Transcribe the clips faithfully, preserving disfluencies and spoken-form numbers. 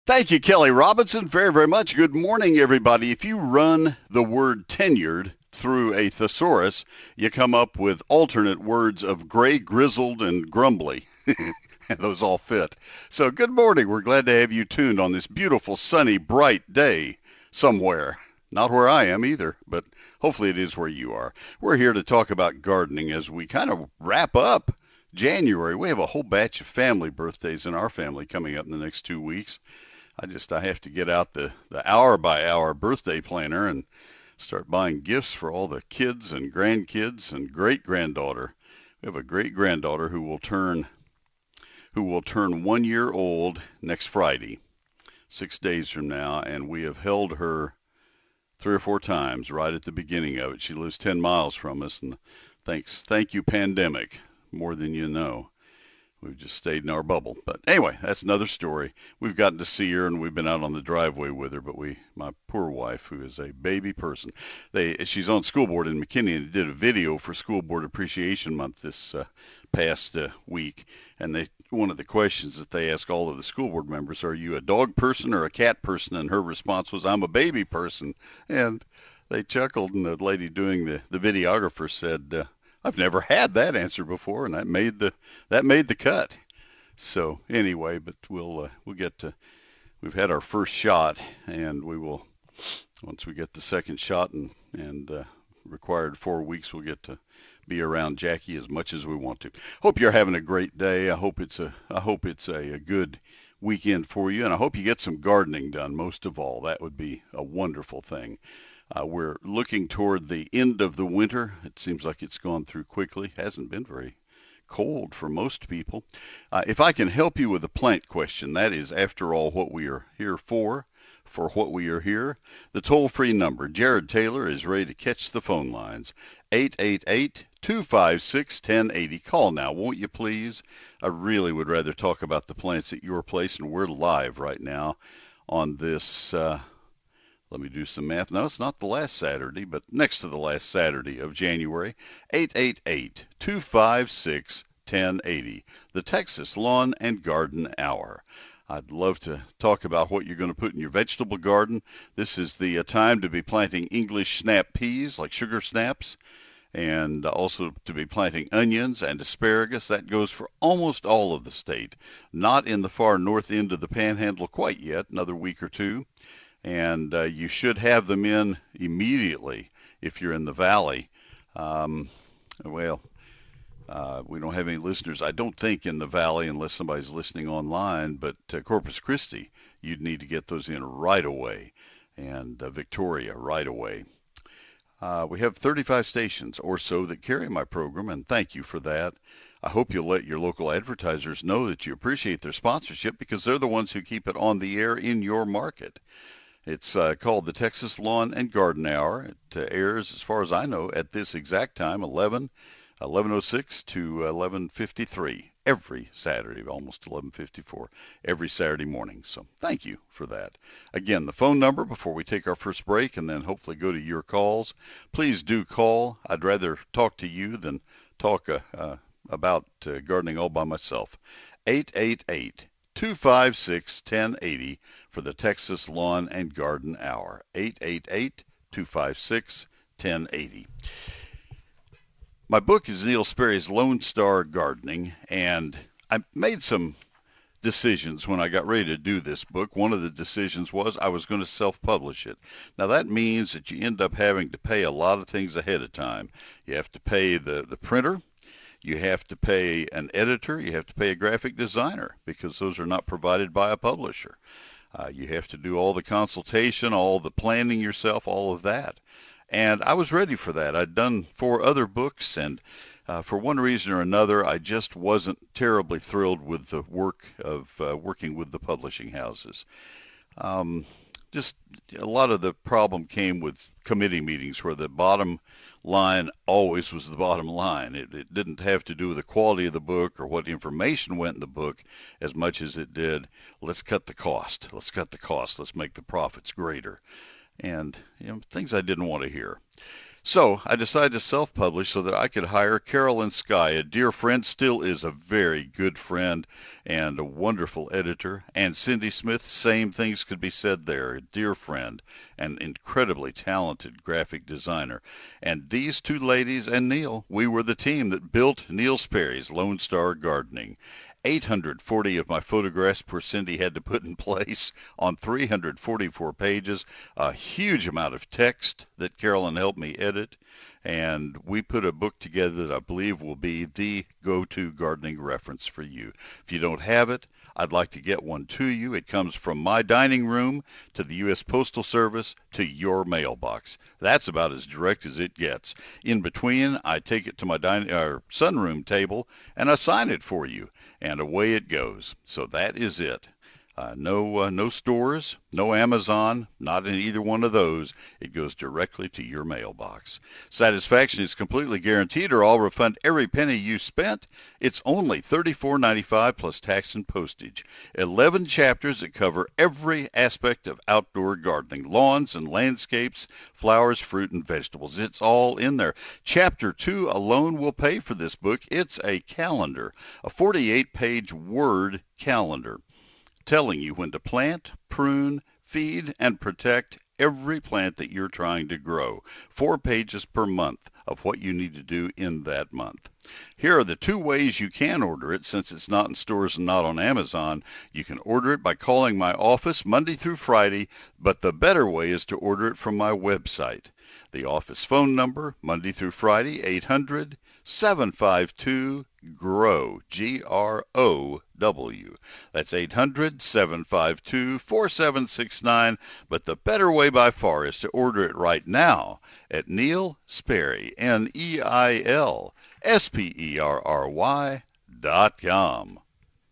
Thank you, Kelly Robinson, very, very much. Good morning, everybody. If you run the word tenured through a thesaurus, you come up with alternate words of gray, grizzled, and grumbly. And those all fit. So, good morning. We're glad to have you tuned on this beautiful, sunny, bright day somewhere. Not where I am either, but hopefully it is where you are. We're here to talk about gardening as we kind of wrap up January. We have a whole batch of family birthdays in our family coming up in the next two weeks. I just I have to get out the, the hour by hour birthday planner and start buying gifts for all the kids and grandkids and great granddaughter. We have a great granddaughter who will turn who will turn one year old next Friday, six days from now, and we have held her three or four times right at the beginning of it. She lives ten miles from us, and thanks thank you pandemic, more than you know. We've just stayed in our bubble. But anyway, that's another story. We've gotten to see her, and we've been out on the driveway with her. But we, my poor wife, who is a baby person, they she's on school board in McKinney, and they did a video for School Board Appreciation Month this uh, past uh, week. And they one of the questions that they ask all of the school board members, are you a dog person or a cat person? And her response was, I'm a baby person. And they chuckled, and the lady doing the, the videographer said, uh, I've never had that answer before, and that made the that made the cut. So anyway, but we'll uh, we'll get to we've had our first shot, and we will once we get the second shot and and uh, required four weeks, we'll get to be around Jackie as much as we want to. Hope you're having a great day. I hope it's a I hope it's a, a good weekend for you, and I hope you get some gardening done. Most of all, that would be a wonderful thing. Uh, we're looking toward the end of the winter. It seems like it's gone through quickly. Hasn't been very cold for most people. Uh, if I can help you with a plant question, that is, after all, what we are here for, for what we are here. The toll-free number, Jared Taylor is ready to catch the phone lines. eight eight eight, two five six, one oh eight oh. Call now, won't you please? I really would rather talk about the plants at your place, and we're live right now on this uh, Let me do some math. No, it's not the last Saturday, but next to the last Saturday of January. eight eight eight, two five six, one oh eight oh, the Texas Lawn and Garden Hour. I'd love to talk about what you're going to put in your vegetable garden. This is the uh, time to be planting English snap peas, like sugar snaps, and also to be planting onions and asparagus. That goes for almost all of the state. Not in the far north end of the panhandle quite yet, another week or two. And uh, you should have them in immediately if you're in the valley. Um, well, uh, we don't have any listeners, I don't think, in the valley unless somebody's listening online, but uh, Corpus Christi, you'd need to get those in right away, and uh, Victoria right away. Uh, we have thirty-five stations or so that carry my program, and thank you for that. I hope you'll let your local advertisers know that you appreciate their sponsorship, because they're the ones who keep it on the air in your market. It's uh, called the Texas Lawn and Garden Hour. It uh, airs, as far as I know, at this exact time, eleven, eleven oh six to eleven fifty-three, every Saturday, almost eleven fifty-four, every Saturday morning. So thank you for that. Again, the phone number before we take our first break and then hopefully go to your calls. Please do call. I'd rather talk to you than talk uh, uh, about uh, gardening all by myself. eight eight eight, two five six, one oh eight oh for the Texas Lawn and Garden Hour. eight eight eight, two five six, one oh eight oh. My book is Neil Sperry's Lone Star Gardening, and I made some decisions when I got ready to do this book. One of the decisions was I was going to self-publish it. Now that means that you end up having to pay a lot of things ahead of time. You have to pay the, the printer. You have to pay an editor. You have to pay a graphic designer, because those are not provided by a publisher. Uh, you have to do all the consultation, all the planning yourself, all of that. And I was ready for that. I'd done four other books, and uh, for one reason or another, I just wasn't terribly thrilled with the work of uh, working with the publishing houses. Um, just a lot of the problem came with committee meetings where the bottom line always was the bottom line. It, it didn't have to do with the quality of the book or what information went in the book as much as it did, let's cut the cost. Let's cut the cost. Let's make the profits greater. And you know, things I didn't want to hear. So I decided to self-publish so that I could hire Carolyn Sky, a dear friend, still is a very good friend and a wonderful editor. And Cindy Smith, same things could be said there, a dear friend and incredibly talented graphic designer. And these two ladies and Neil, we were the team that built Neil Sperry's Lone Star Gardening. eight hundred forty of my photographs poor Cindy had to put in place on three hundred forty-four pages, a huge amount of text that Carolyn helped me edit, and we put a book together that I believe will be the go-to gardening reference for you. If you don't have it, I'd like to get one to you. It comes from my dining room to the U S Postal Service to your mailbox. That's about as direct as it gets. In between, I take it to my dining or sunroom table and I sign it for you, and away it goes. So that is it. Uh, no, uh, no stores, no Amazon, not in either one of those. It goes directly to your mailbox. Satisfaction is completely guaranteed, or I'll refund every penny you spent. It's only thirty-four ninety-five plus tax and postage. eleven chapters that cover every aspect of outdoor gardening, lawns and landscapes, flowers, fruit, and vegetables. It's all in there. Chapter two alone will pay for this book. It's a calendar, a forty-eight page word calendar, telling you when to plant, prune, feed, and protect every plant that you're trying to grow. Four pages per month of what you need to do in that month. Here are the two ways you can order it since it's not in stores and not on Amazon. You can order it by calling my office Monday through Friday, but the better way is to order it from my website. The office phone number, Monday through Friday, eight hundred, seven five two, G R O W, G R O W. That's eight hundred, seven five two, four seven six nine, but the better way by far is to order it right now at Neil Sperry, N E I L S P E R R Y dot com.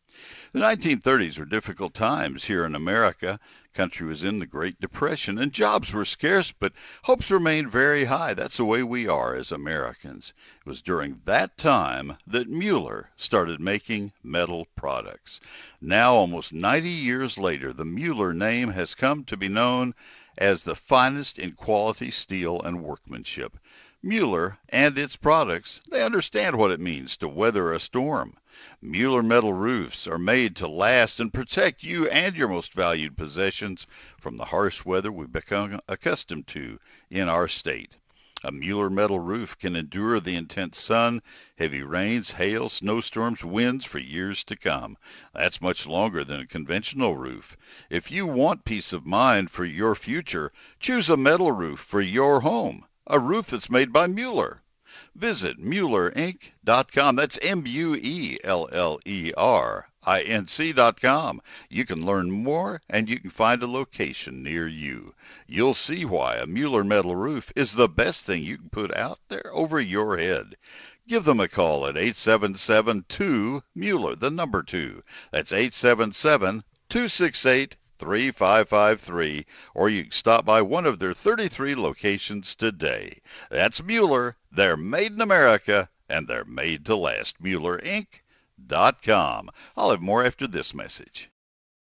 The nineteen thirties were difficult times here in America. The country was in the Great Depression, and jobs were scarce, but hopes remained very high. That's the way we are as Americans. It was during that time that Mueller started making metal products. Now, almost ninety years later, the Mueller name has come to be known as the finest in quality steel and workmanship. Mueller and its products, they understand what it means to weather a storm. Mueller metal roofs are made to last and protect you and your most valued possessions from the harsh weather we've become accustomed to in our state. A Mueller metal roof can endure the intense sun, heavy rains, hail, snowstorms, winds for years to come. That's much longer than a conventional roof. If you want peace of mind for your future, choose a metal roof for your home, a roof that's made by Mueller. Visit Mueller Inc dot com. That's M U E L L E R I N C dot com. You can learn more, and you can find a location near you. You'll see why a Mueller metal roof is the best thing you can put out there over your head. Give them a call at eight seven seven, two, Mueller, the number two. That's eight seven seven, two six eight, three five five three, or you can stop by one of their thirty-three locations today. That's Mueller. They're made in America, and they're made to last. Mueller Inc dot com. I'll have more after this message.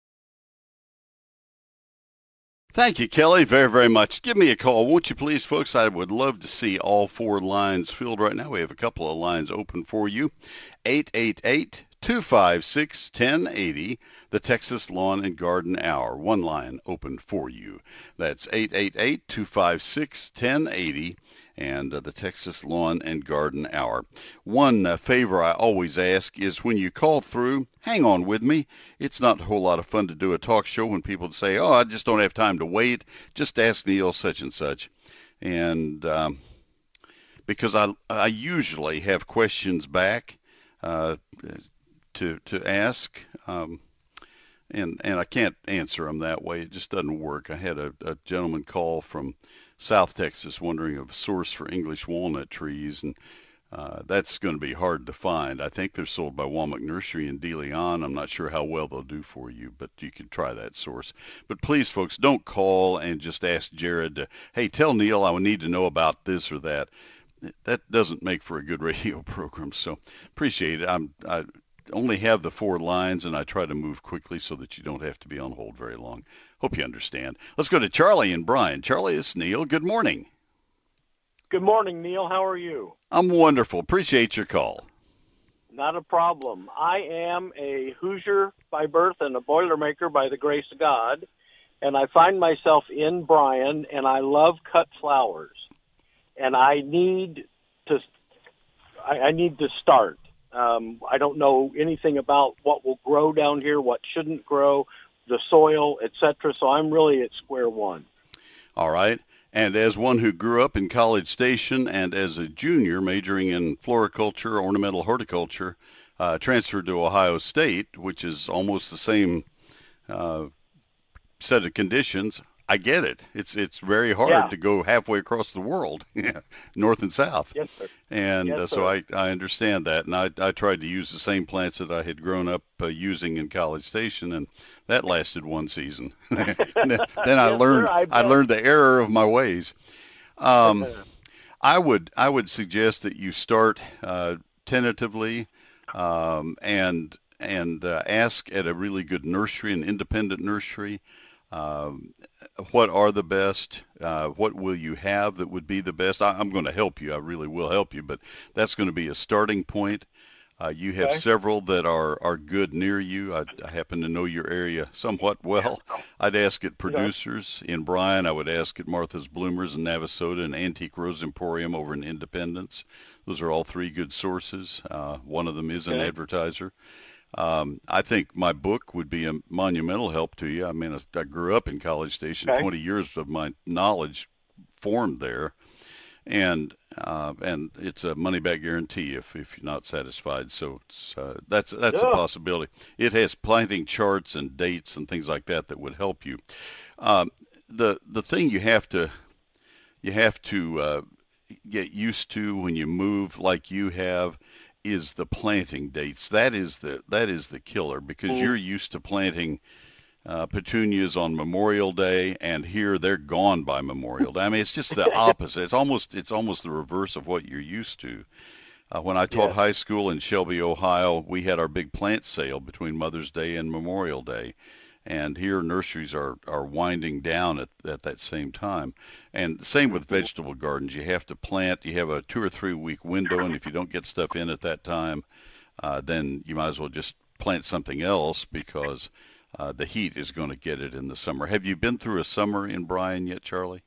Thank you, Kelly, very, very much. Give me a call, won't you please, folks? I would love to see all four lines filled right now. We have a couple of lines open for you. eight eight eight, two five six, one oh eight oh, the Texas Lawn and Garden Hour. One line open for you. That's eight eight eight, two five six, one oh eight oh. And uh, the Texas Lawn and Garden Hour. One uh, favor I always ask is when you call through, hang on with me. It's not a whole lot of fun to do a talk show when people say, oh, I just don't have time to wait. Just ask Neil such and such. And um, because I, I usually have questions back uh, to, to ask, um, and, and I can't answer them that way. It just doesn't work. I had a, a gentleman call from South Texas wondering of a source for English walnut trees, and uh, that's going to be hard to find. I think they're sold by Walmart Nursery in De Leon. I'm not sure how well they'll do for you, but you can try that source. But please, folks, don't call and just ask Jared to, hey, tell Neil I need to know about this or that. That doesn't make for a good radio program, so appreciate it. I'm, I only have the four lines, and I try to move quickly so that you don't have to be on hold very long. Hope you understand. Let's go to Charlie and Brian. Charlie, it's Neil. Good morning. Good morning, Neil. How are you? I'm wonderful. Appreciate your call. Not a problem. I am a Hoosier by birth and a Boilermaker by the grace of God, and I find myself in Bryan, and I love cut flowers, and I need to. I, I need to start. Um, I don't know anything about what will grow down here, what shouldn't grow, the soil, et cetera. So I'm really at square one. All right. And as one who grew up in College Station and as a junior majoring in floriculture, ornamental horticulture, uh, transferred to Ohio State, which is almost the same uh, set of conditions, I get it. It's it's very hard Yeah. to go halfway across the world, north and south. Yes, sir. And Yes, uh, so sir. I, I understand that. And I, I tried to use the same plants that I had grown up uh, using in College Station, and that lasted one season. then then I Yes, learned sir. I I bet. learned the error of my ways. Um, I would I would suggest that you start uh, tentatively um, and and uh, ask at a really good nursery, an independent nursery. Um, what are the best? Uh, what will you have that would be the best? I, I'm going to help you. I really will help you, but that's going to be a starting point. Uh, you have Okay. several that are, are good near you. I, I happen to know your area somewhat well. I'd ask at Okay. Producers in Bryan. I would ask at Martha's Bloomers in Navasota and Antique Rose Emporium over in Independence. Those are all three good sources. Uh, one of them is an Okay. advertiser. Um, I think my book would be a monumental help to you. I mean, I, I grew up in College Station, Okay. twenty years of my knowledge formed there, and uh, and it's a money back guarantee if, if you're not satisfied. So it's, uh, that's that's a Oh, possibility. It has planting charts and dates and things like that that would help you. Um, the the thing you have to you have to uh, get used to when you move like you have is the planting dates. That is the that is the killer because mm, you're used to planting uh, petunias on Memorial Day, and here they're gone by Memorial Day. I mean, it's just the opposite. It's almost it's almost the reverse of what you're used to. Uh, when I taught yes. high school in Shelby, Ohio, we had our big plant sale between Mother's Day and Memorial Day. And here nurseries are, are winding down at, at that same time. And same with Mhm. vegetable gardens. You have to plant, you have a two or three week window, and if you don't get stuff in at that time, uh, then you might as well just plant something else because uh, the heat is going to get it in the summer. Have you been through a summer in Bryan yet, Charlie?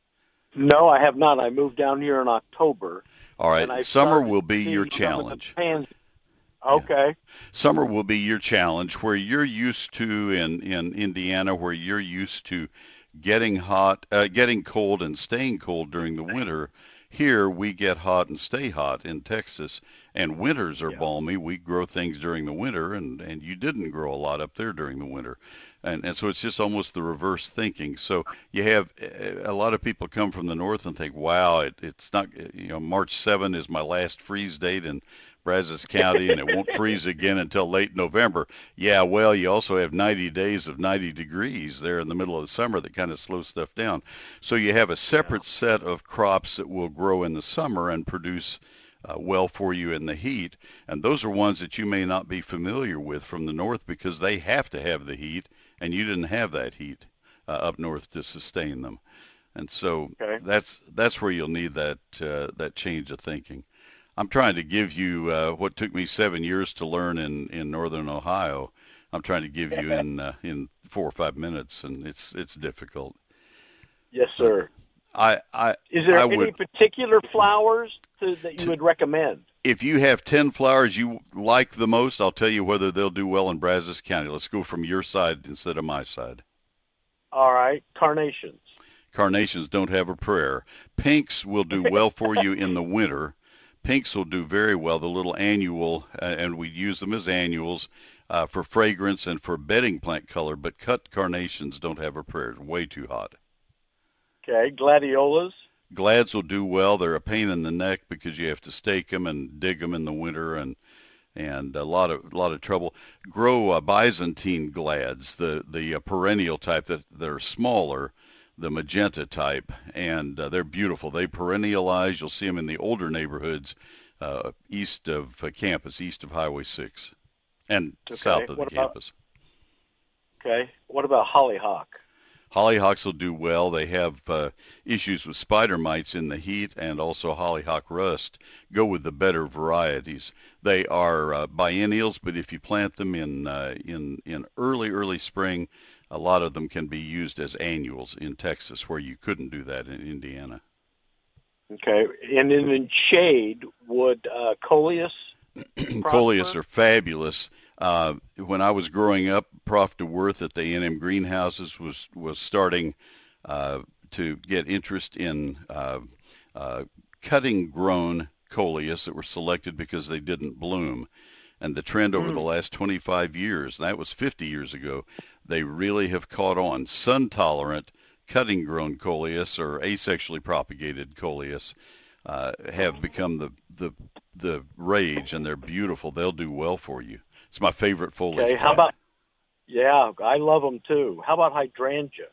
No, I have not. I moved down here in October, All and right, I've summer started will to be your see some of the challenge. pans. Yeah. Okay. Summer will be your challenge where you're used to in, in Indiana, where you're used to getting hot, uh, getting cold and staying cold during the winter. Here we get hot and stay hot in Texas, and winters are Yeah. balmy. We grow things during the winter, and, and you didn't grow a lot up there during the winter. And, and so it's just almost the reverse thinking. So you have uh, a lot of people come from the north and think, wow, it, it's not, you know, March seventh is my last freeze date in Brazos County, and it won't freeze again until late November. Yeah, well, you also have ninety days of ninety degrees there in the middle of the summer that kind of slows stuff down. So you have a Yeah. separate set of crops that will grow in the summer and produce uh, well for you in the heat. And those are ones that you may not be familiar with from the north because they have to have the heat, and you didn't have that heat uh, up north to sustain them. And so Okay. that's that's where you'll need that uh, that change of thinking. I'm trying to give you uh, what took me seven years to learn in, in northern Ohio. I'm trying to give you in uh, in four or five minutes, and it's it's difficult. Yes, But sir. I I Is I there any would particular flowers to, that you t- would recommend? if you have ten flowers you like the most, I'll tell you whether they'll do well in Brazos County. Let's go from your side instead of my side. All right. Carnations. Carnations don't have a prayer. Pinks will do well for you in the winter. Pinks will do very well, the little annual, uh, and we use them as annuals uh, for fragrance and for bedding plant color, but cut carnations don't have a prayer. It's way too hot. Okay. Gladiolas. Glads will do well. They're a pain in the neck because you have to stake them and dig them in the winter and and a lot of a lot of trouble. Grow uh, Byzantine glads, the the uh, perennial type that they're smaller, the magenta type, and uh, they're beautiful. They perennialize. You'll see them in the older neighborhoods uh, east of uh, campus, east of Highway six, and Okay. south of the What about campus. okay? What about hollyhock? Hollyhocks will do well. They have uh, issues with spider mites in the heat and also hollyhock rust. Go with the better varieties. They are uh, biennials, but if you plant them in uh, in in early early spring, a lot of them can be used as annuals in Texas, where you couldn't do that in Indiana. Okay, and in the shade, would uh, coleus Coleus prosper? are fabulous. Uh, when I was growing up, Prof DeWorth at the A and M greenhouses was was starting uh, to get interest in uh, uh, cutting grown coleus that were selected because they didn't bloom. And the trend over the Mm. last twenty-five years, and that was fifty years ago, they really have caught on. Sun tolerant cutting grown coleus or asexually propagated coleus uh, have become the, the the rage, and they're beautiful. They'll do well for you. It's my favorite Okay, foliage how plant. about, yeah, I love them too. How about hydrangea?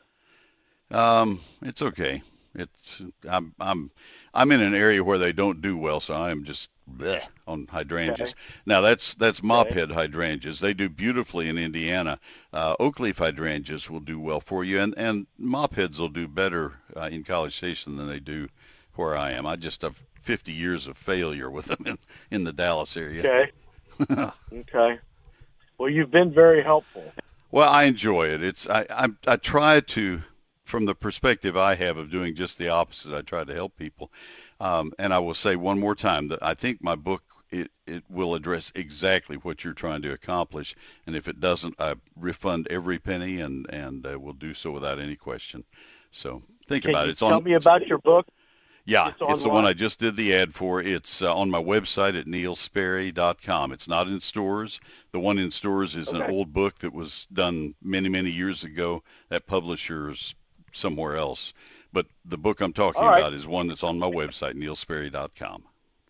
Um, it's okay. It's I'm I'm I'm in an area where they don't do well, so I am just bleh on Okay, hydrangeas. Now that's that's okay, mophead hydrangeas. They do beautifully in Indiana. Uh, oak leaf hydrangeas will do well for you, and and mopheads will do better uh, in College Station than they do where I am. I just have fifty years of failure with them in in the Dallas area. okay, okay. Well, you've been very helpful. Well, I enjoy it. It's I, I I try to, from the perspective I have of doing just the opposite. I try to help people, um, and I will say one more time that I think my book it it will address exactly what you're trying to accomplish, and if it doesn't, I refund every penny and and uh, will do so without any question. So think Can about it. you It's tell on. me about your book? Yeah, It's it's the one I online. just did the ad for. It's uh, on my website at neil sperry dot com. It's not in stores. The one in stores is an Okay. old book that was done many, many years ago. That publisher's somewhere else. But the book I'm All talking right. about is one that's on my website, neil sperry dot com.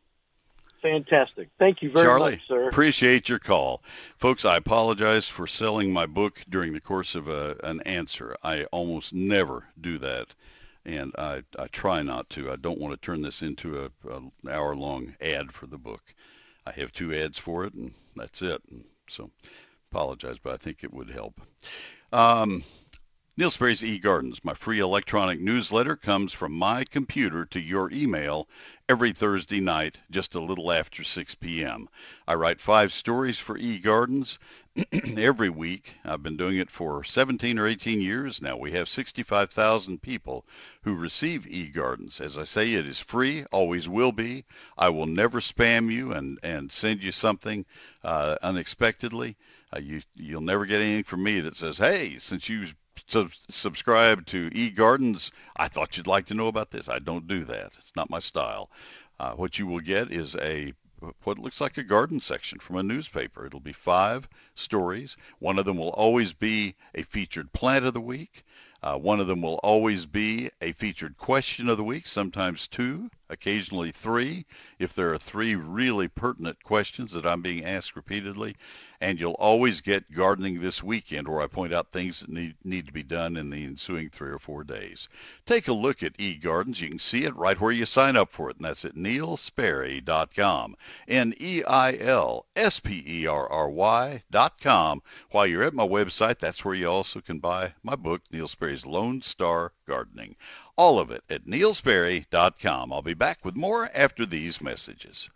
Fantastic. Thank you very much, Charlie, sir. appreciate your call. Folks, I apologize for selling my book during the course of a, an answer. I almost never do that, and I, I try not to. I don't want to turn this into a, a an hour-long ad for the book. I have two ads for it, and that's it. And so apologize, but I think it would help. Um, Neil Sperry's eGardens, my free electronic newsletter, comes from my computer to your email every Thursday night, just a little after six p.m. I write five stories for eGardens every week. I've been doing it for seventeen or eighteen years now. We have sixty-five thousand people who receive eGardens. As I say, it is free, always will be. I will never spam you and, and send you something uh, unexpectedly. Uh, you, you'll never get anything from me that says, hey, since you sub- subscribe to eGardens, I thought you'd like to know about this. I don't do that. It's not my style. Uh, what you will get is a what looks like a garden section from a newspaper. It'll be five stories. One of them will always be a featured plant of the week. Uh, one of them will always be a featured question of the week, sometimes two, occasionally three, if there are three really pertinent questions that I'm being asked repeatedly. And you'll always get Gardening This Weekend, where I point out things that need, need to be done in the ensuing three or four days. Take a look at eGardens. You can see it right where you sign up for it, and that's at neil sperry dot com. N E I L S P E R R Y dot com. While you're at my website, that's where you also can buy my book, Neil Sperry's Lone Star Gardening. All of it at neil sperry dot com. I'll be back with more after these messages.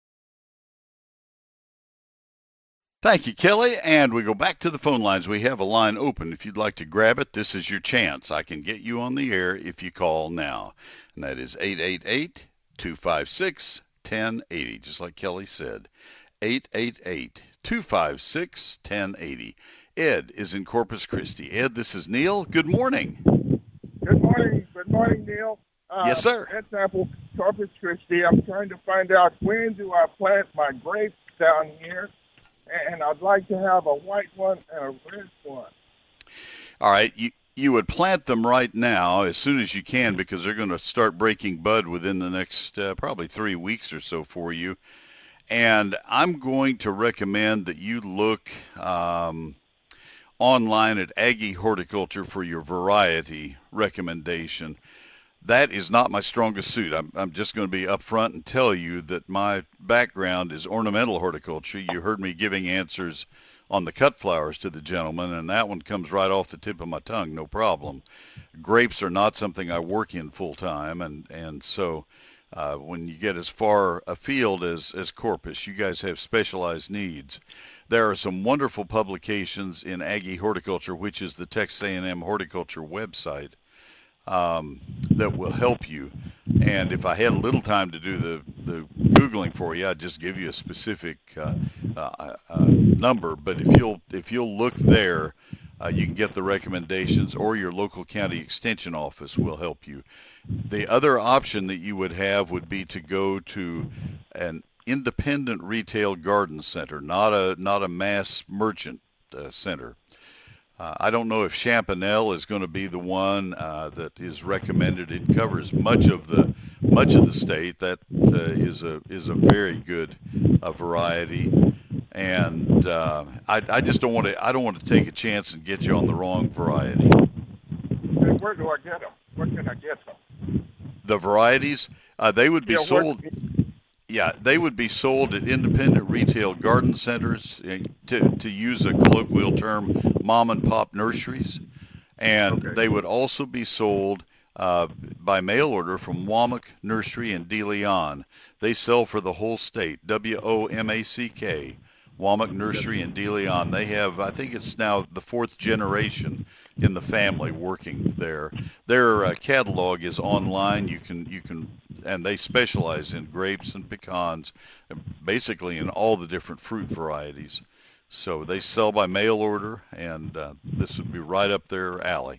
Thank you, Kelly. And we go back to the phone lines. We have a line open. If you'd like to grab it, this is your chance. I can get you on the air if you call now. And that is eight eight eight, two five six, one oh eight oh, just like Kelly said. eight eight eight, two five six, one oh eight oh. Ed is in Corpus Christi. Ed, this is Neil. Good morning. Good morning. Good morning, Neil. Yes, Uh, sir. Ed Sample, Corpus Christi. I'm trying to find out when do I plant my grapes down here, and I'd like to have a white one and a red one. All right. You, you would plant them right now as soon as you can because they're going to start breaking bud within the next uh, probably three weeks or so for you. And I'm going to recommend that you look um, online at Aggie Horticulture for your variety recommendation. That is not my strongest suit. I'm, I'm just going to be upfront and tell you that my background is ornamental horticulture. You heard me giving answers on the cut flowers to the gentleman, and that one comes right off the tip of my tongue, no problem. Grapes are not something I work in full time, and and so uh, when you get as far afield as as Corpus, you guys have specialized needs. There are some wonderful publications in Aggie Horticulture, which is the Texas A and M Horticulture website, um, that will help you. And if I had a little time to do the, the Googling for you, I'd just give you a specific uh, uh, uh, number. But if you'll if you'll look there, uh, you can get the recommendations, or your local county extension office will help you. The other option that you would have would be to go to an independent retail garden center, not a not a mass merchant uh, center. Uh, I don't know if Champanel is going to be the one uh, that is recommended. It covers much of the much of the state. That uh, is a is a very good uh, variety, and uh, I, I just don't want to I don't want to take a chance and get you on the wrong variety. Hey, where do I get them? Where can I get them? The varieties uh, they would be Yeah, where- sold. Yeah, they would be sold at independent retail garden centers, uh, to, to use a colloquial term, mom and pop nurseries. And Okay. they would also be sold uh, by mail order from Womack Nursery in De Leon. They sell for the whole state, W O M A C K, Womack Nursery in De Leon. They have, I think it's now the fourth generation in the family working there. Their uh, catalog is online. You can, you can, and they specialize in grapes and pecans, basically in all the different fruit varieties. So they sell by mail order, and uh, this would be right up their alley.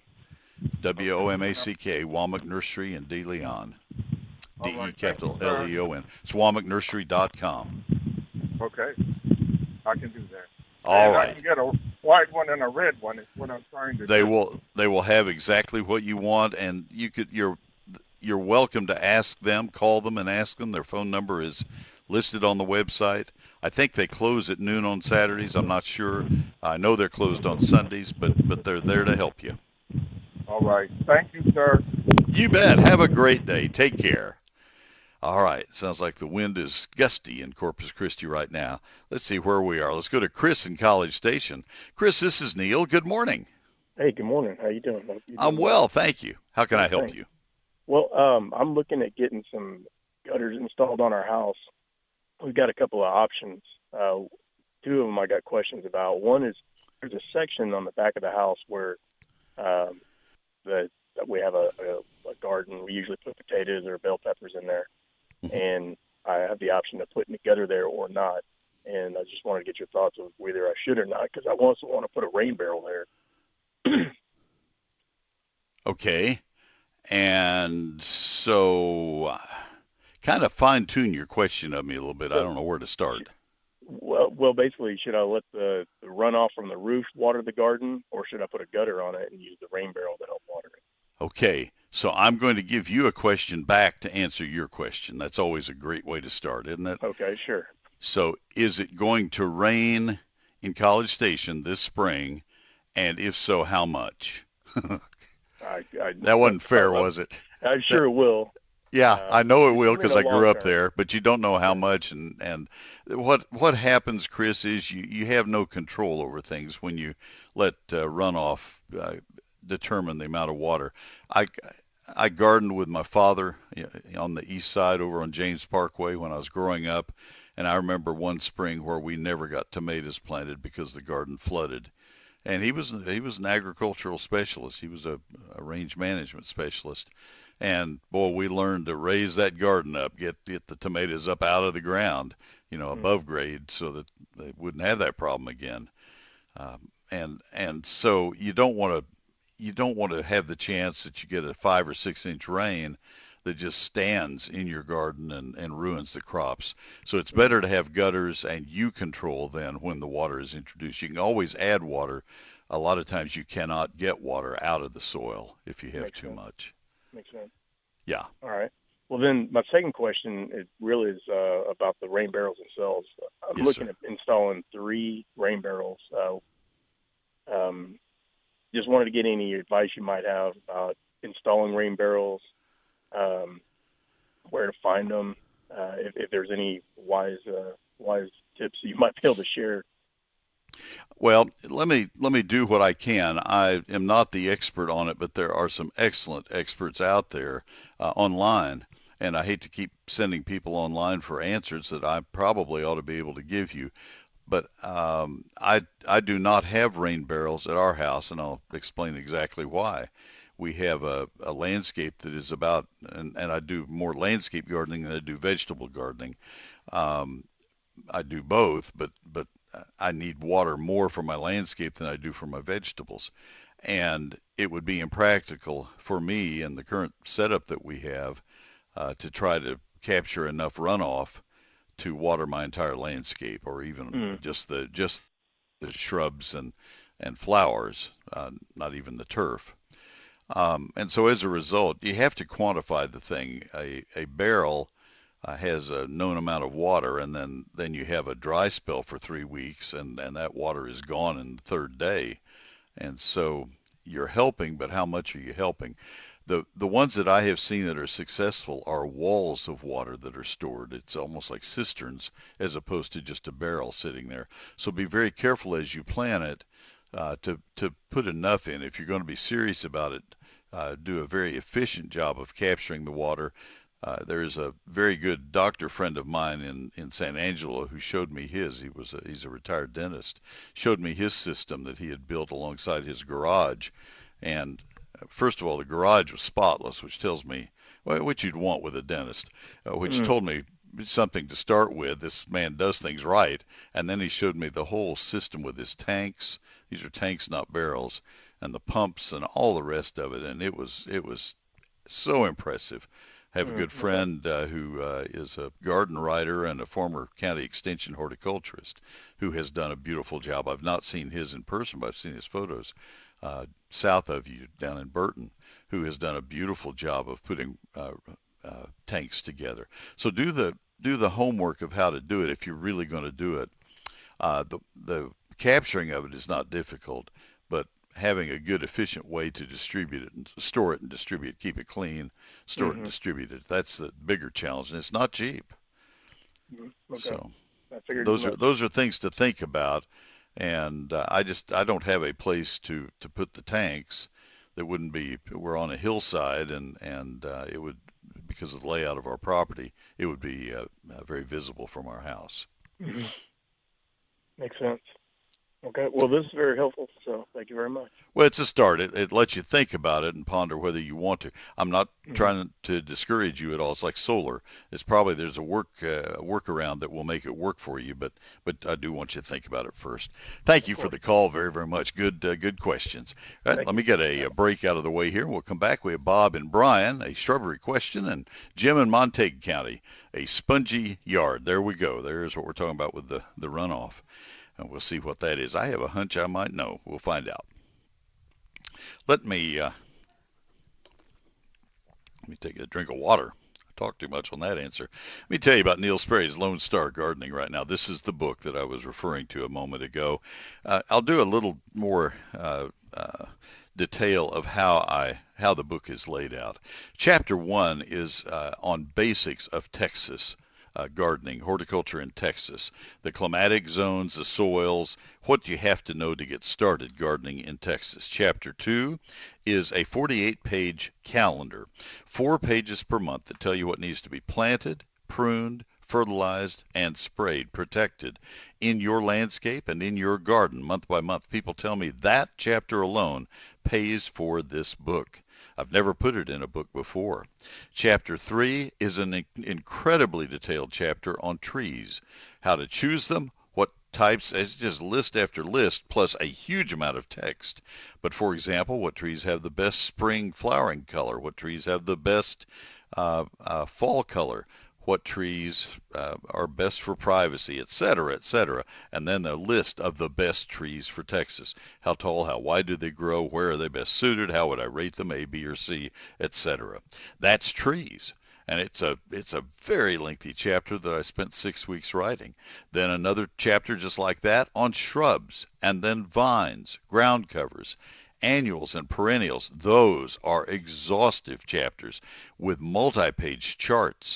W O M A C K, Womack Nursery in De Leon. D All E right, capital thank you, sir. L E O N. It's womack nursery dot com. Okay, I can do that. All and I right. can get a white one and a red one. Is what I'm trying to They do. will they will have exactly what you want, and you could you're you're welcome to ask them, call them and ask them. Their phone number is listed on the website. I think they close at noon on Saturdays. I'm not sure. I know they're closed on Sundays, but but they're there to help you. All right. Thank you, sir. You bet. Have a great day. Take care. All right. Sounds like the wind is gusty in Corpus Christi right now. Let's see where we are. Let's go to Chris in College Station. Chris, this is Neil. Good morning. Hey, good morning. How you doing? Hope you're I'm doing well, thank you. How can I Good, help thanks. you? Well, um, I'm looking at getting some gutters installed on our house. We've got a couple of options. Uh, two of them I got questions about. One is there's a section on the back of the house where um, the, that we have a, a, a garden. We usually put potatoes or bell peppers in there, Mhm. and I have the option of putting a gutter there or not. And I just wanted to get your thoughts of whether I should or not, because I also want to put a rain barrel there. Okay. And so uh, kind of fine tune your question of me a little bit. I don't know where to start. Well, well, basically, should I let the, the runoff from the roof water the garden, or should I put a gutter on it and use the rain barrel to help water it? Okay. So I'm going to give you a question back to answer your question. That's always a great way to start, isn't it? Okay, sure. So is it going to rain in College Station this spring? And if so, how much? I, I, That wasn't fair, I, was it? I'm sure it will. Yeah, Uh, I know it will in because the I grew long up term. there, but you don't know how much. And, and what what happens, Chris, is you, you have no control over things when you let uh, runoff uh, determine the amount of water. I, I gardened with my father on the east side over on James Parkway when I was growing up, and I remember one spring where we never got tomatoes planted because the garden flooded. And he was he was an agricultural specialist. He was a, a range management specialist. And boy, we learned to raise that garden up, get get the tomatoes up out of the ground, you know, Hmm. above grade, so that they wouldn't have that problem again. Um, and and so you don't want to you don't want to have the chance that you get a five or six inch rain that just stands in your garden and, and ruins the crops. So it's better to have gutters, and you control then when the water is introduced. You can always add water. A lot of times you cannot get water out of the soil if you have Makes too sense. much. Makes sense. Yeah. All right. Well, then my second question is really is uh, about the rain barrels themselves. I'm Yes, looking sir. at installing three rain barrels. Uh, um, just wanted to get any advice you might have about installing rain barrels, um, where to find them, uh, if, if there's any wise uh, wise tips you might be able to share. Well, let me let me do what I can. I am not the expert on it, but there are some excellent experts out there uh, online, and I hate to keep sending people online for answers that I probably ought to be able to give you. But um, I I do not have rain barrels at our house, and I'll explain exactly why. We have a, a landscape that is about, and, and I do more landscape gardening than I do vegetable gardening. Um, I do both, but but I need water more for my landscape than I do for my vegetables. And it would be impractical for me in the current setup that we have uh, to try to capture enough runoff to water my entire landscape, or even Mm. just the just the shrubs and and flowers, uh, not even the turf. Um, and so as a result, you have to quantify the thing. A, a barrel uh, has a known amount of water, and then then you have a dry spell for three weeks, and and that water is gone in the third day. And so you're helping, but how much are you helping? The the ones that I have seen that are successful are walls of water that are stored. It's almost like cisterns as opposed to just a barrel sitting there. So be very careful as you plan it uh, to to put enough in. If you're going to be serious about it, uh, do a very efficient job of capturing the water. Uh, there's a very good doctor friend of mine in, in San Angelo who showed me his. He was a, he's a retired dentist. Showed me his system that he had built alongside his garage, and uh, first of all, the garage was spotless, which tells me well, what you'd want with a dentist, uh, which Mm. told me something to start with. This man does things right, and then he showed me the whole system with his tanks. These are tanks, not barrels, and the pumps and all the rest of it, and it was it was so impressive. I have a Mm. good Okay. friend uh, who uh, is a garden writer and a former county extension horticulturist who has done a beautiful job. I've not seen his in person, but I've seen his photos uh, south of you down in Burton, who has done a beautiful job of putting uh, uh, tanks together. So do the do the homework of how to do it if you're really going to do it. Uh, the the capturing of it is not difficult, but having a good, efficient way to distribute it and store it and distribute it, keep it clean, store it and Mm-hmm. distribute it. That's the bigger challenge, and it's not cheap. Mm. Okay. So I figured as those are much. those are things to think about. And uh, I just I don't have a place to to put the tanks that wouldn't be. We're on a hillside, and and uh, it would, because of the layout of our property, it would be uh, uh, very visible from our house. Hmm. Makes sense. Okay. Well, this is very helpful. So thank you very much. Well, it's a start. It, it lets you think about it and ponder whether you want to. I'm not Hmm. trying to discourage you at all. It's like solar. It's probably there's a work uh, workaround that will make it work for you, but but I do want you to think about it first. Thank Of you for course. the call. Very very much. Good uh, good questions. All right, Thank let you. me get a, a break out of the way here. We'll come back. We have Bob and Brian, a shrubbery question, and Jim in Montague County, a spongy yard. There we go. There's what we're talking about with the the runoff. And we'll see what that is. I have a hunch I might know. We'll find out. Let me uh, let me take a drink of water. I talked too much on that answer. Let me tell you about Neil Sperry's Lone Star Gardening right now. This is the book that I was referring to a moment ago. Uh, I'll do a little more uh, uh, detail of how I how the book is laid out. Chapter one is uh, on basics of Texas. Uh, gardening, horticulture in Texas, the climatic zones, the soils, what you have to know to get started gardening in Texas. Chapter two is a forty-eight page calendar, four pages per month that tell you what needs to be planted, pruned, fertilized, and sprayed, protected in your landscape and in your garden month by month. People tell me that chapter alone pays for this book. I've never put it in a book before. Chapter three is an incredibly detailed chapter on trees, how to choose them, what types, it's just list after list, plus a huge amount of text. But for example, what trees have the best spring flowering color? What trees have the best uh, uh, fall color? What trees uh, are best for privacy, et cetera, et cetera. And then the list of the best trees for Texas. How tall, how wide do they grow, where are they best suited, how would I rate them, A, B, or C, et cetera. That's trees. And it's a it's a very lengthy chapter that I spent six weeks writing. Then another chapter just like that on shrubs, and then vines, ground covers, annuals and perennials. Those are exhaustive chapters with multi-page charts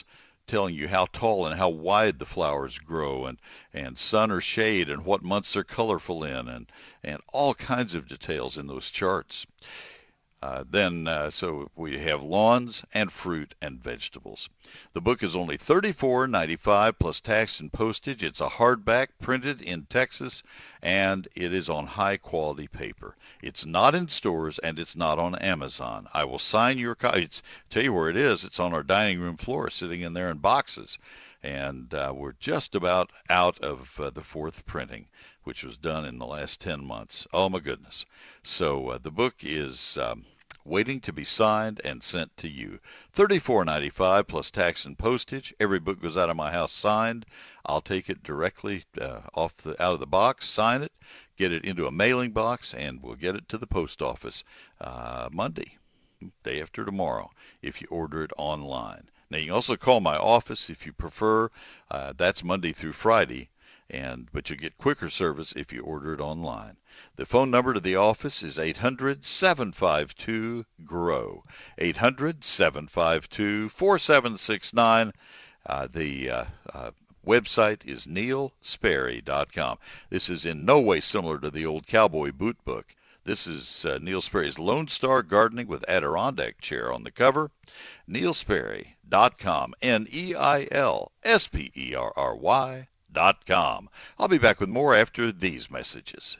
telling you how tall and how wide the flowers grow, and, and sun or shade, and what months they're colorful in, and, and all kinds of details in those charts. Uh, then, uh, so we have lawns and fruit and vegetables. The book is only thirty-four ninety-five plus tax and postage. It's a hardback printed in Texas, and it is on high quality paper. It's not in stores, and it's not on Amazon. I will sign your copy. Tell you where it is. It's on our dining room floor, sitting in there in boxes. And uh, we're just about out of uh, the fourth printing, which was done in the last ten months. Oh, my goodness. So uh, the book is um, waiting to be signed and sent to you. thirty-four ninety-five plus tax and postage. Every book goes out of my house signed. I'll take it directly uh, off the out of the box, sign it, get it into a mailing box, and we'll get it to the post office uh, Monday, day after tomorrow, if you order it online. Now, you can also call my office if you prefer. Uh, that's Monday through Friday, and but you get quicker service if you order it online. The phone number to the office is eight hundred, seven five two, G R O W, eight hundred, seven five two, four seven six nine. Uh, the uh, uh, website is neil sperry dot com. This is in no way similar to the old cowboy boot book. This is uh, Neil Sperry's Lone Star Gardening with Adirondack Chair on the cover. neil sperry dot com, N E I L S P E R R Y dot com. I'll be back with more after these messages.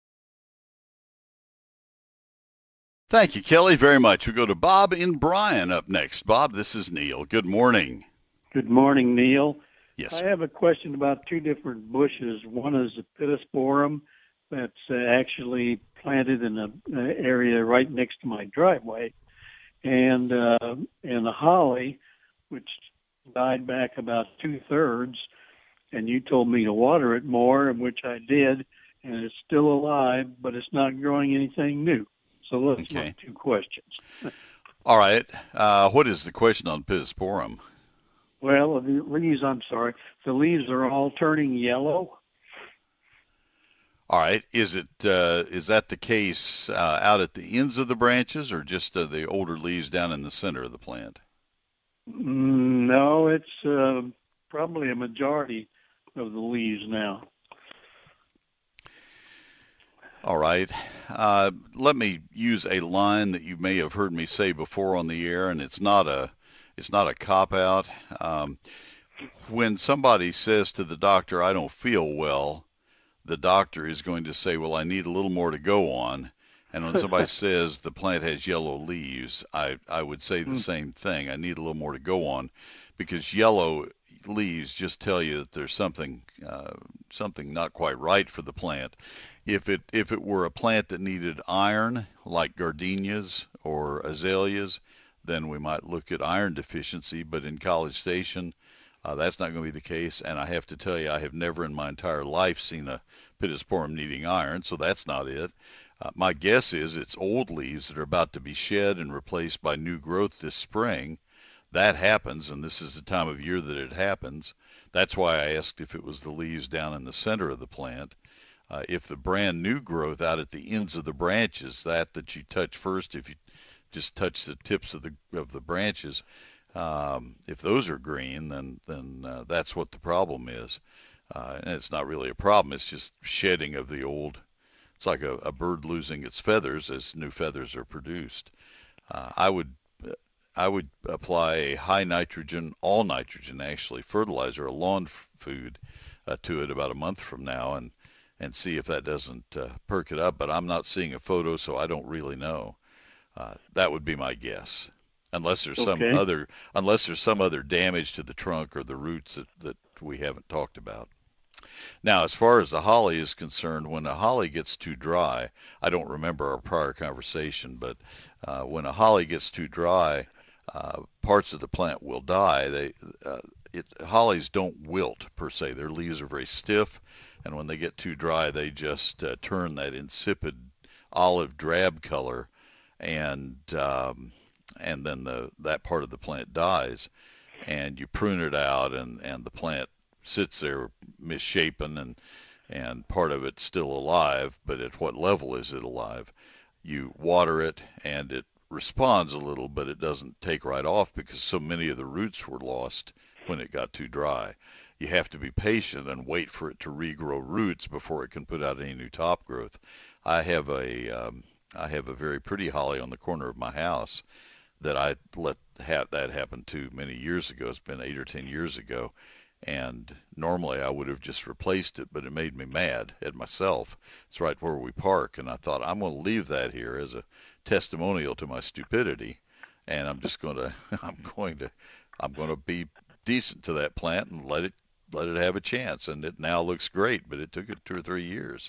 Thank you, Kelly, very much. We go to Bob in Bryan up next. Bob, this is Neil. Good morning. Good morning, Neil. Yes. I have a question about two different bushes. One is a pittosporum that's uh, actually planted in an area right next to my driveway, and uh, and a holly, which died back about two-thirds, and you told me to water it more, which I did, and it's still alive, but it's not growing anything new. So let's okay. look at two questions. All right. Uh, what is the question on pittosporum? Well, the leaves, I'm sorry, the leaves are all turning yellow. All right. Is it uh, is that the case uh, out at the ends of the branches, or just uh, the older leaves down in the center of the plant? Mm, no, it's uh, probably a majority of the leaves now. All right. Uh, let me use a line that you may have heard me say before on the air, and it's not a it's not a cop out. Um, when somebody says to the doctor, "I don't feel well," the doctor is going to say, "Well, I need a little more to go on." And when somebody says the plant has yellow leaves, I, I would say the mm. same thing. I need a little more to go on, because yellow leaves just tell you that there's something uh, something not quite right for the plant. If it if it were a plant that needed iron, like gardenias or azaleas, then we might look at iron deficiency. But in College Station, Uh, that's not going to be the case, and I have to tell you, I have never in my entire life seen a pittosporum needing iron, so that's not it. Uh, my guess is it's old leaves that are about to be shed and replaced by new growth this spring. That happens, and this is the time of year that it happens. That's why I asked if it was the leaves down in the center of the plant. Uh, if the brand new growth out at the ends of the branches, that that you touch first, if you just touch the tips of the of the branches, Um, if those are green, then then uh, that's what the problem is. Uh, and it's not really a problem. It's just shedding of the old. It's like a, a bird losing its feathers as new feathers are produced. Uh, I would I would apply a high nitrogen, all nitrogen actually, fertilizer, a lawn f- food uh, to it about a month from now, and and see if that doesn't uh, perk it up. But I'm not seeing a photo, so I don't really know. Uh, that would be my guess. Unless there's some Okay. other, unless there's some other damage to the trunk or the roots that, that we haven't talked about. Now, as far as the holly is concerned, when a holly gets too dry, I don't remember our prior conversation, but uh, when a holly gets too dry, uh, parts of the plant will die. They, uh, it, hollies don't wilt per se. Their leaves are very stiff, and when they get too dry, they just uh, turn that insipid olive drab color, and um, and then the that part of the plant dies, and you prune it out, and, and the plant sits there misshapen, and and part of it's still alive, but at what level is it alive? You water it, and it responds a little, but it doesn't take right off because so many of the roots were lost when it got too dry. You have to be patient and wait for it to regrow roots before it can put out any new top growth. I have a um, I have a very pretty holly on the corner of my house that I let ha- that happen to many years ago. It's been eight or ten years ago, and normally I would have just replaced it, but it made me mad at myself. It's right where we park, and I thought I'm going to leave that here as a testimonial to my stupidity, and I'm just going to I'm going to I'm going to be decent to that plant and let it let it have a chance. And it now looks great, but it took it two or three years.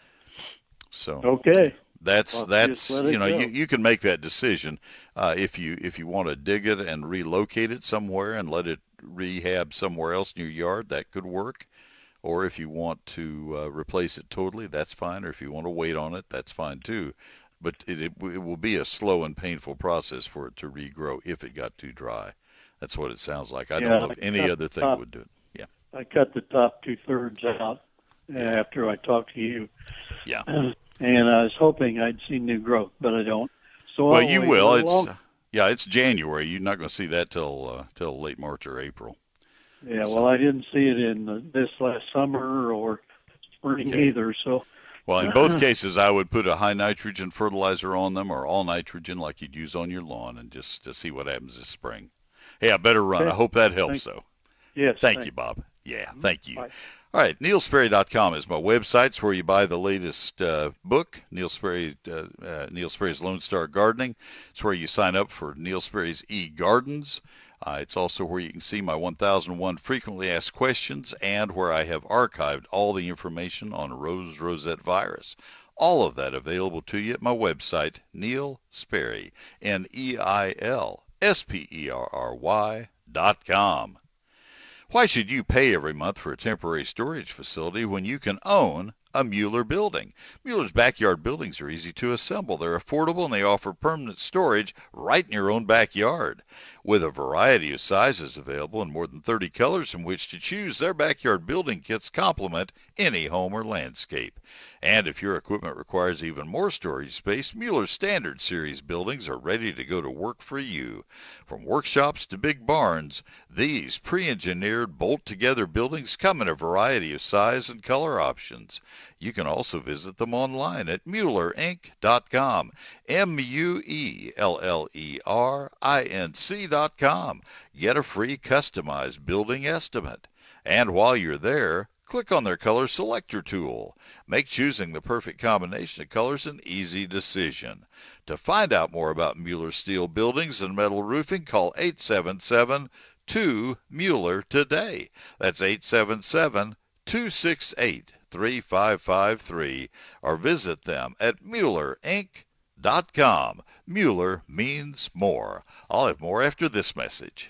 So Okay. that's Well, that's just let it you know go. you, you can make that decision uh, if you if you want to dig it and relocate it somewhere and let it rehab somewhere else in your yard, that could work. Or if you want to uh, replace it totally, that's fine. Or if you want to wait on it, that's fine too. But it, it, it will be a slow and painful process for it to regrow if it got too dry. That's what it sounds like. I Yeah, don't know if I any cut other the thing top- would do it. Yeah. I cut the top two thirds out uh, Yeah. after I talked to you. Yeah. And I was hoping I'd see new growth, but I don't. So Well, I'll you wait will. a little It's longer. yeah, it's January. You're not going to see that till uh, till late March or April. Yeah, so- well, I didn't see it in the, this last summer or spring Okay. either. So Well, in both cases, I would put a high nitrogen fertilizer on them or all nitrogen like you'd use on your lawn and just to see what happens this spring. Hey, I better run. Okay. I hope that helps, Thank- though. yes, Thank thanks. you, Bob. Yeah, thank you. Bye. All right, neil sperry dot com is my website. It's where you buy the latest uh, book, Neil Sperry, uh, uh, Neil Sperry's Lone Star Gardening. It's where you sign up for Neil Sperry's eGardens. Uh, it's also where you can see my one thousand one frequently asked questions and where I have archived all the information on rose rosette virus. All of that available to you at my website, Neil Sperry, N E I L S P E R R Y dot com. Why should you pay every month for a temporary storage facility when you can own a Mueller building? Mueller's backyard buildings are easy to assemble. They're affordable and they offer permanent storage right in your own backyard. With a variety of sizes available and more than thirty colors from which to choose, their backyard building kits complement any home or landscape. And if your equipment requires even more storage space, Mueller's Standard Series buildings are ready to go to work for you. From workshops to big barns, these pre-engineered, bolt-together buildings come in a variety of size and color options. You can also visit them online at Mueller Inc dot com, M U E L L E R I N C dot com. Get a free customized building estimate. And while you're there, click on their color selector tool. Make choosing the perfect combination of colors an easy decision. To find out more about Mueller Steel Buildings and Metal Roofing, call eight seven seven, two, Mueller today. That's eight seven seven, two six eight, three five five three or visit them at Mueller Inc dot com. Mueller means more. I'll have more after this message.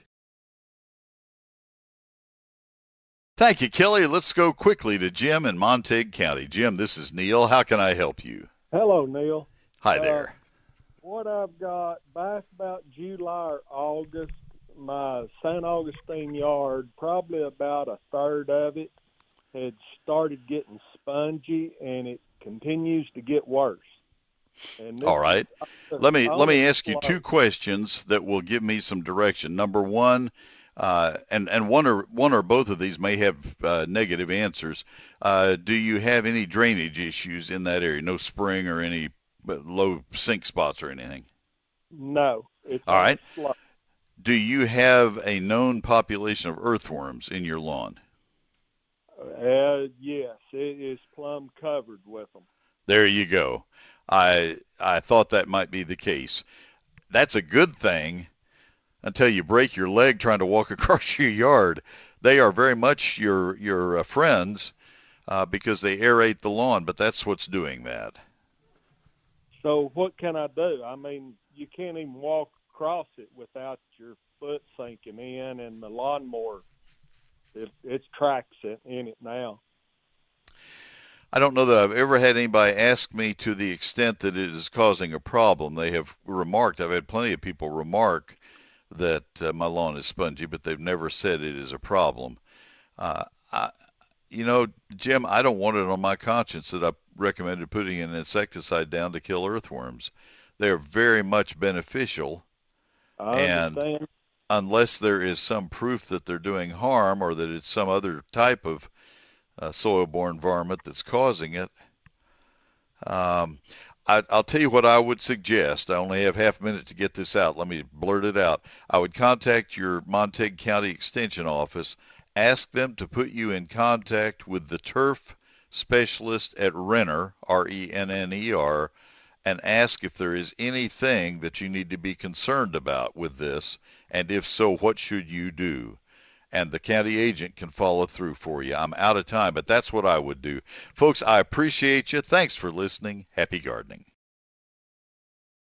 Thank you, Kelly. Let's go quickly to Jim in Montague County. Jim, this is Neil. How can I help you? Hello, Neil. Hi Uh, there. What I've got back about July or August, my Saint Augustine yard, probably about a third of it, had started getting spongy, and it continues to get worse. And this All right. is- Let me let me ask you Slow. two questions that will give me some direction. Number one, uh, and and one or one or both of these may have uh, negative answers. Uh, do you have any drainage issues in that area? No spring or any low sink spots or anything? No. It's All right. slow. Do you have a known population of earthworms in your lawn? Uh, yes, it is plumb covered with them. There you go. I I thought that might be the case. That's a good thing until you break your leg trying to walk across your yard. They are very much your your uh, friends uh, because they aerate the lawn, but that's what's doing that. So what can I do? I mean, you can't even walk across it without your foot sinking in, and the lawnmower, it, it tracks it in it now. I don't know that I've ever had anybody ask me to the extent that it is causing a problem. They have remarked, I've had plenty of people remark that uh, my lawn is spongy, but they've never said it is a problem. Uh, I, you know, Jim, I don't want it on my conscience that I recommended putting an insecticide down to kill earthworms. They're very much beneficial. I And- understand. unless there is some proof that they're doing harm or that it's some other type of uh, soil-borne varmint that's causing it. Um, I, I'll tell you what I would suggest. I only have half a minute to get this out. Let me blurt it out. I would contact your Montague County Extension office, ask them to put you in contact with the turf specialist at Renner, R E N N E R, and ask if there is anything that you need to be concerned about with this, and if so, what should you do? And the county agent can follow through for you. I'm out of time, but that's what I would do. Folks, I appreciate you. Thanks for listening. Happy gardening.